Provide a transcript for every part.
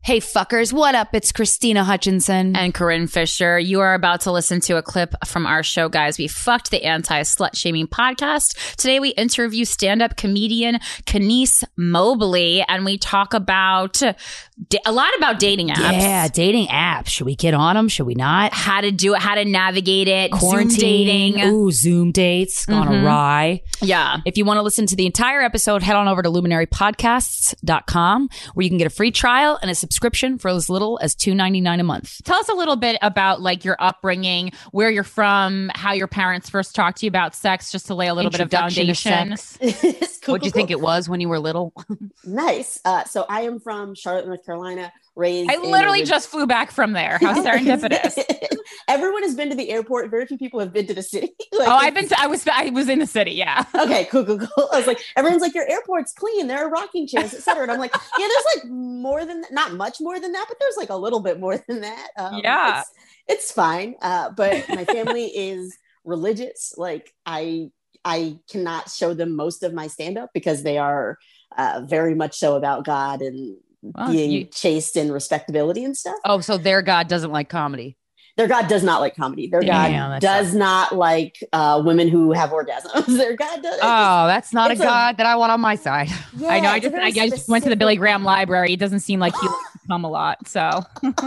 Hey fuckers, what up? It's Christina Hutchinson. And Corinne Fisher. You are about to listen to a clip from our show, guys. We fucked the anti-slut shaming podcast. Today we interview stand-up comedian Kenice Mobley, and we talk about a lot about dating apps. Yeah, dating apps. Should we get on them? Should we not? How to do it, how to navigate it, Quarantine. Zoom dating. Ooh, Zoom dates gone awry. Yeah. If you want to listen to the entire episode, head on over to luminarypodcasts.com where you can get a free trial and a subscription for as little as $2.99 a month. Tell us a little bit about like your upbringing, where you're from, how your parents first talked to you about sex, just to lay a little bit of foundation. What'd you think it was when you were little? Nice. So I am from Charlotte, North Carolina, raised. I literally just flew back from there. How serendipitous. Everyone has been to the airport. Very few people have been to the city. I was in the city. Yeah. Okay, cool. I was like, everyone's like, your airport's clean. There are rocking chairs, etc. And I'm like, yeah, there's like more than that, not much more than that, but there's like a little bit more than that. Yeah. It's fine. But my family is religious. Like I cannot show them most of my stand-up because they are very much so about God and being chaste and respectability and stuff. Oh, so their God doesn't like comedy. Their God does not like comedy. Their God does not like women who have orgasms. Their God does. That's not a God that I want on my side. Yeah, I know. I just went to the Billy Graham library. It doesn't seem like he likes to come a lot. So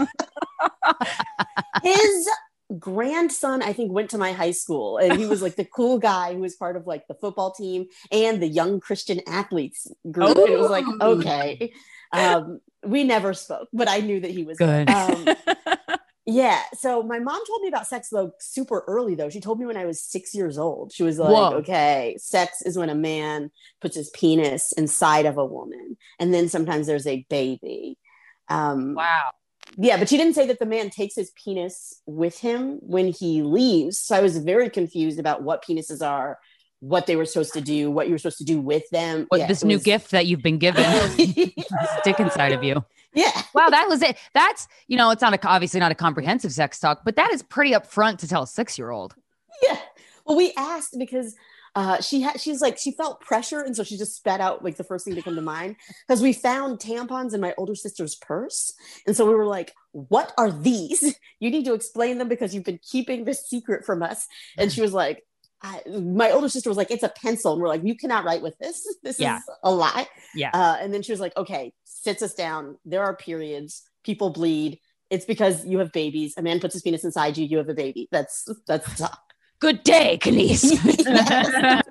his grandson, I think, went to my high school, and he was like the cool guy who was part of like the football team and the young Christian athletes group. And it was like, okay. We never spoke, but I knew that he was good. Yeah. So my mom told me about sex though super early though. She told me when I was 6 years old. She was like, okay, sex is when a man puts his penis inside of a woman. And then sometimes there's a baby. Wow. Yeah, but she didn't say that the man takes his penis with him when he leaves. So I was very confused about what penises are, what they were supposed to do, what you were supposed to do with them. This new gift that you've been given. Stick inside of you. Yeah. Wow, that was it. That's, it's not obviously not a comprehensive sex talk, but that is pretty upfront to tell a 6-year-old. Yeah. Well, we asked because she felt pressure. And so she just spat out like the first thing to come to mind, because we found tampons in my older sister's purse. And so we were like, what are these? You need to explain them because you've been keeping this secret from us. And she was like, my older sister was like, it's a pencil. And we're like, you cannot write with this. This is a lie. Yeah. And then she was like, okay, sits us down. There are periods. People bleed. It's because you have babies. A man puts his penis inside you. You have a baby. That's good day, Kenice.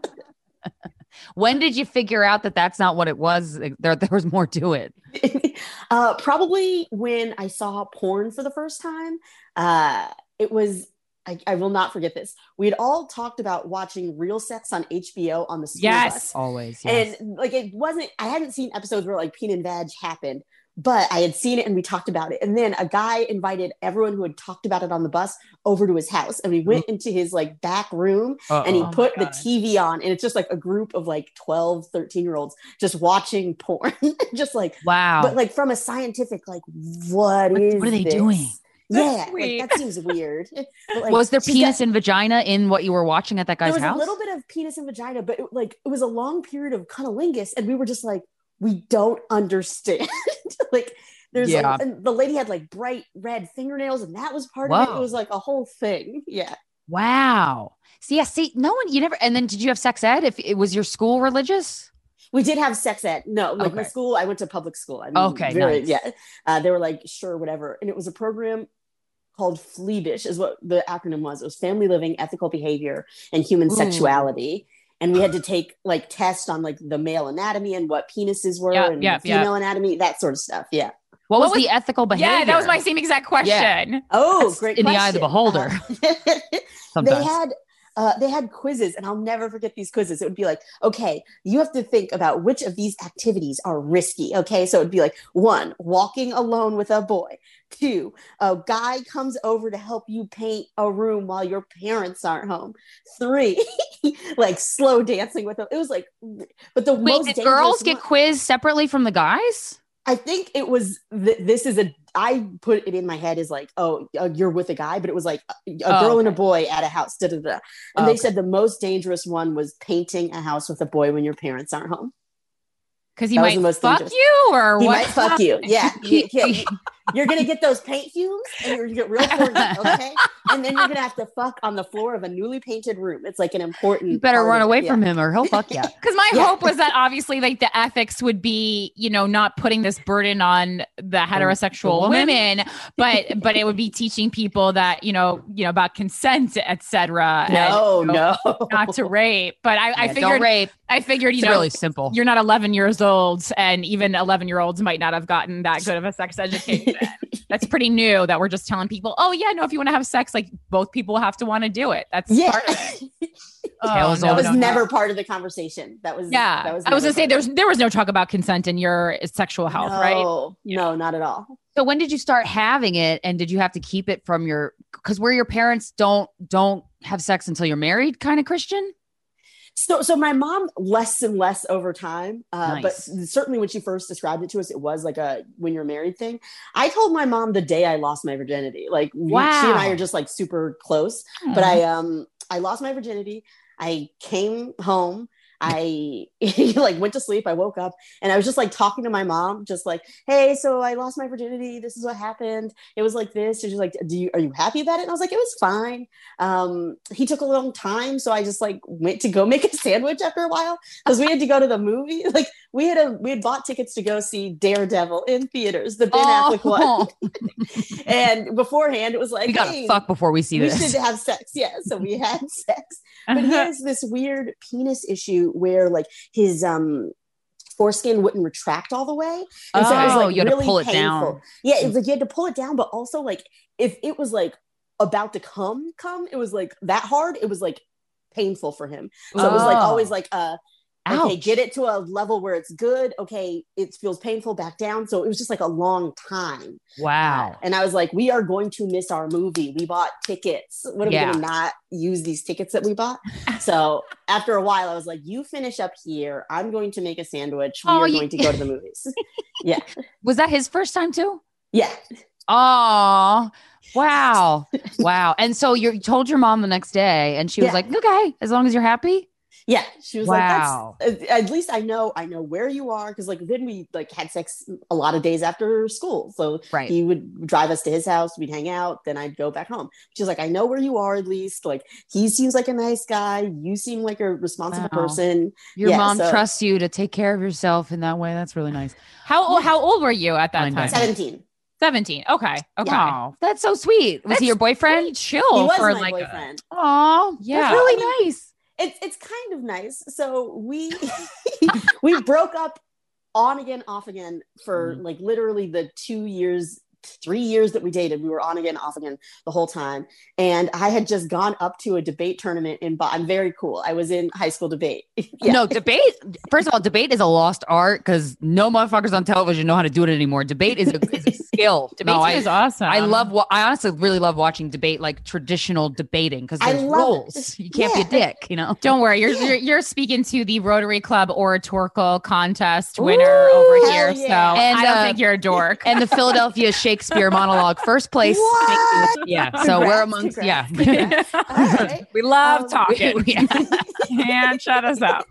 When did you figure out that that's not what it was? There was more to it. Probably when I saw porn for the first time. It was, I will not forget this. We had all talked about watching Real Sex on HBO on the school bus. Always. Yes. And like, I hadn't seen episodes where like peen and vag happened, but I had seen it and we talked about it. And then a guy invited everyone who had talked about it on the bus over to his house. And we went into his like back room and he put the TV on, and it's just like a group of like 12, 13-year-olds just watching porn. Just like, wow. But like from a scientific, like, what are they doing? Yeah, like, that seems weird. But, like, was there penis and vagina in what you were watching at that guy's house? There was a little bit of penis and vagina, but it was a long period of cunnilingus, and we were just like, we don't understand. Like, there's like, and the lady had like bright red fingernails, and that was part of it. It was like a whole thing. Yeah. Wow. See, no one, you never. And then did you have sex ed? If it was your school religious? We did have sex ed. No, like my school, I went to public school. I mean, nice. Yeah. They were like, sure, whatever. And it was a program called FLEBISH is what the acronym was. It was Family Living, Ethical Behavior, and Human Sexuality. And we had to take like tests on like the male anatomy and what penises were and female anatomy, that sort of stuff. Yeah. What was the ethical behavior? Yeah, that was my same exact question. Yeah. Oh, that's great in question. the eye of the beholder. They had quizzes, and I'll never forget these quizzes. It would be like, okay, you have to think about which of these activities are risky. Okay. So it'd be like 1, walking alone with a boy. 2, a guy comes over to help you paint a room while your parents aren't home. 3, like slow dancing with them. It was like, but the most did girls get quizzed separately from the guys? I think it was, I put it in my head as like, you're with a guy, but it was like a girl and a boy at a house. And they said the most dangerous one was painting a house with a boy when your parents aren't home. Because he That was might the most fuck dangerous. you or He what? might fuck you. Yeah. You're going to get those paint fumes and you're going to get real horny, okay? And then you're going to have to fuck on the floor of a newly painted room. It's like an important You better part run of it. away Yeah. from him or he'll fuck you. Because my Yeah. hope was that obviously like the ethics would be, you know, not putting this burden on the heterosexual woman? women, but it would be teaching people that, you know, about consent, etc. No, no. Not to rape. But I Don't figured, rape. you It's know, really simple. you're not 11 years old, and even 11-year-olds might not have gotten that good of a sex education. That's pretty new that we're just telling people, oh yeah, no, if you want to have sex, like both people have to want to do it. That's Yeah. part of it. Tails That on was no, never part of the conversation. That was Yeah. That was I was never gonna say part there was no talk about consent in your sexual of it. health, right? No, not at all. So when did you start having it, and did you have to keep it from your? Because where your parents don't have sex until you're married, kind of Christian. So my mom less and less over time, Nice. but certainly when she first described it to us, it was like a when you're married thing. I told my mom the day I lost my virginity. Like she and I Wow. are just like super close. But I lost my virginity. I came home. I like went to sleep. I woke up and I was just like talking to my mom, just like, hey, so I lost my virginity. This is what happened. It was like this. And she's like, are you happy about it? And I was like, it was fine. He took a long time. So I just like went to go make a sandwich after a while because we had to go to the movie. Like we had bought tickets to go see Daredevil in theaters, the Ben Affleck one. And beforehand it was like, We gotta hey, fuck before we see we this. should have sex. Yeah. So we had sex. But he has this weird penis issue where like his foreskin wouldn't retract all the way. And so it was like you had to really pull it painful. down. Yeah, it's like you had to pull it down, but also like if it was like about to come, it was like that hard, it was like painful for him. So it was like always like okay, Ouch. get it to a level where it's good. Okay, it feels painful, back down. So it was just like a long time. Wow. And I was like, we are going to miss our movie. We bought tickets. What are we going to not use these tickets that we bought? So after a while, I was like, you finish up here. I'm going to make a sandwich. We are going to go to the movies. Yeah. Was that his first time too? Yeah. Oh, wow. Wow. And so you told your mom the next day and she was like, okay, as long as you're happy. Yeah, she was Wow. like, "That's at least I know where you are." Because like then we like had sex a lot of days after school, so Right. he would drive us to his house, we'd hang out, then I'd go back home. She's like, "I know where you are. At least like he seems like a nice guy. You seem like a responsible Wow. person." Your Yeah, mom so- trusts you to take care of yourself in that way. That's really nice. How old were you at that Fine, time? fine. 17. 17. Okay. Oh, that's so sweet. Was he your boyfriend? Pretty chill He was for my like boyfriend. Oh, Yeah. that's really nice. It's kind of nice. So we we broke up on again, off again for like literally the 3 years that we dated. We were on again, off again the whole time. And I had just gone up to a debate tournament I'm very cool. I was in high school debate. Yeah. No, debate. First of all, debate is a lost art because no motherfuckers on television know how to do it anymore. Debate is a skill. Debate No, is awesome. I honestly really love watching debate, like traditional debating, because I there's love rules. it. You can't be a dick, you know? Don't worry, you're speaking to the Rotary Club Oratorical Contest winner over Ooh, here. hell So yeah. And, I don't think you're a dork. And the Philadelphia Shakespeare monologue, first place. What? Yeah. So we're Congrats, amongst, yeah. congrats. All right. we love talking. Yeah. Can't shut us up.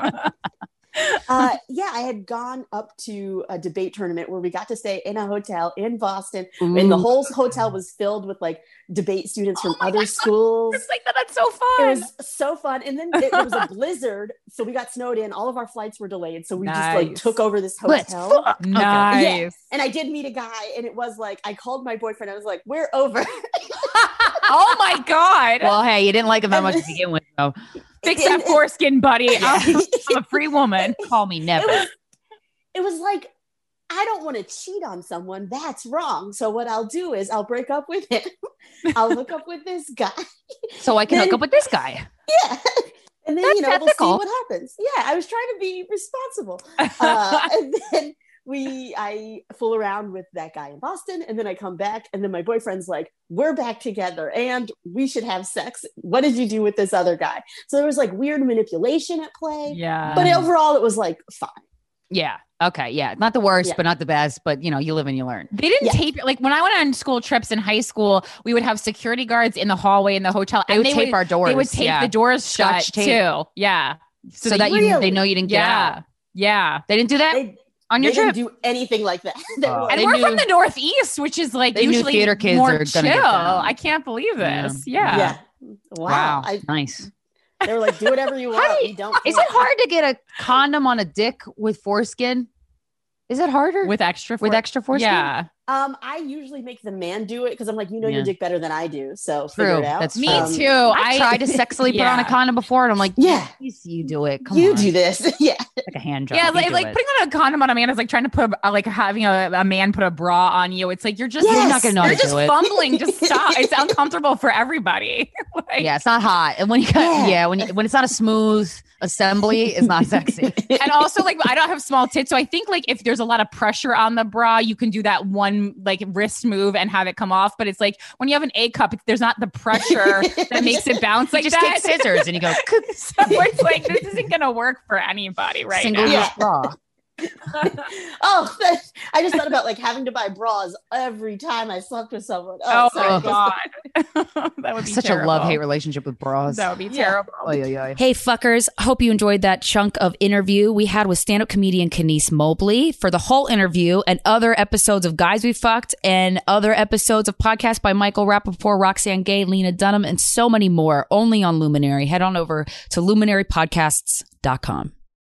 Yeah, I had gone up to a debate tournament where we got to stay in a hotel in Boston, and the whole hotel was filled with like debate students from other schools. It's like that's so It fun. was so fun. And then it was a blizzard, so we got snowed in. All of our flights were delayed, so we just like Nice. took over this Let's hotel. fuck. Nice. Yeah. And I did meet a guy, and it was like I called my boyfriend. I was like, "We're over." Oh my God. Well, hey, you didn't like him that much to begin with, though. Fix that foreskin, buddy. I'm a free woman. Call me never. It was like, I don't want to cheat on someone. That's wrong. So what I'll do is I'll break up with him. I'll hook up with this guy. So I can hook up with this guy. Yeah. And then, That's we'll ethical. see what happens. Yeah. I was trying to be responsible. And then I fool around with that guy in Boston, and then I come back, and then my boyfriend's like, we're back together and we should have sex. What did you do with this other guy? So there was like weird manipulation at play. Yeah. But overall it was like fine. Yeah. Okay. Yeah. Not the worst, Yeah. but not the best. But, you live and you learn. They didn't Yeah. tape like when I went on school trips in high school, we would have security guards in the hallway in the hotel. They would tape our doors. They would tape Yeah. the doors shut Scotch tape. too. Yeah. So that Really? they know you didn't get Yeah. out. Yeah. They didn't do that on your they trip? didn't do anything like that. They were like, And They we're knew- from the Northeast, which is like They knew usually theater kids more are gonna chill. get down. I can't believe this. Yeah. Yeah. Wow. Nice. They were like, do whatever you How want. do We don't Is care. it hard to get a condom on a dick with foreskin? Is it harder With extra with extra foreskin? Yeah. I usually make the man do it because I'm like, you know Yeah. your dick better than I do. So figure True. it out. That's Me true. too. I tried to sexily put on a Yeah. condom before, and I'm like, Yeah. please, you do it. Come You on. do this. Yeah. Like a hand job. Yeah, You like do putting it. on a condom on a man is like trying to put like having a man put a bra on you. It's like you're just Yes. You're not gonna know how you're to just do it. fumbling. Just stop. It's uncomfortable for everybody. Like, Yeah, it's not hot, and when you got, Yeah. when it's not a smooth assembly, it's not sexy. And also, like, I don't have small tits, so I think like if there's a lot of pressure on the bra, you can do that one like wrist move and have it come off. But it's like when you have an A cup, there's not the pressure that makes it bounce like Just that. take scissors and you go So it's like this isn't gonna work for anybody right single now. use Yeah. bra. I just thought about like having to buy bras every time I slept with someone. Oh sorry. my god, that would be Such terrible. a love-hate relationship with bras. That would be Yeah. terrible. Oy, oy, oy. Hey, fuckers. Hope you enjoyed that chunk of interview we had with stand-up comedian Kenise Mobley. For the whole interview and other episodes of Guys We Fucked and other episodes of podcasts by Michael Rappaport, Roxanne Gay, Lena Dunham, and so many more only on Luminary, head on over to luminarypodcasts.com.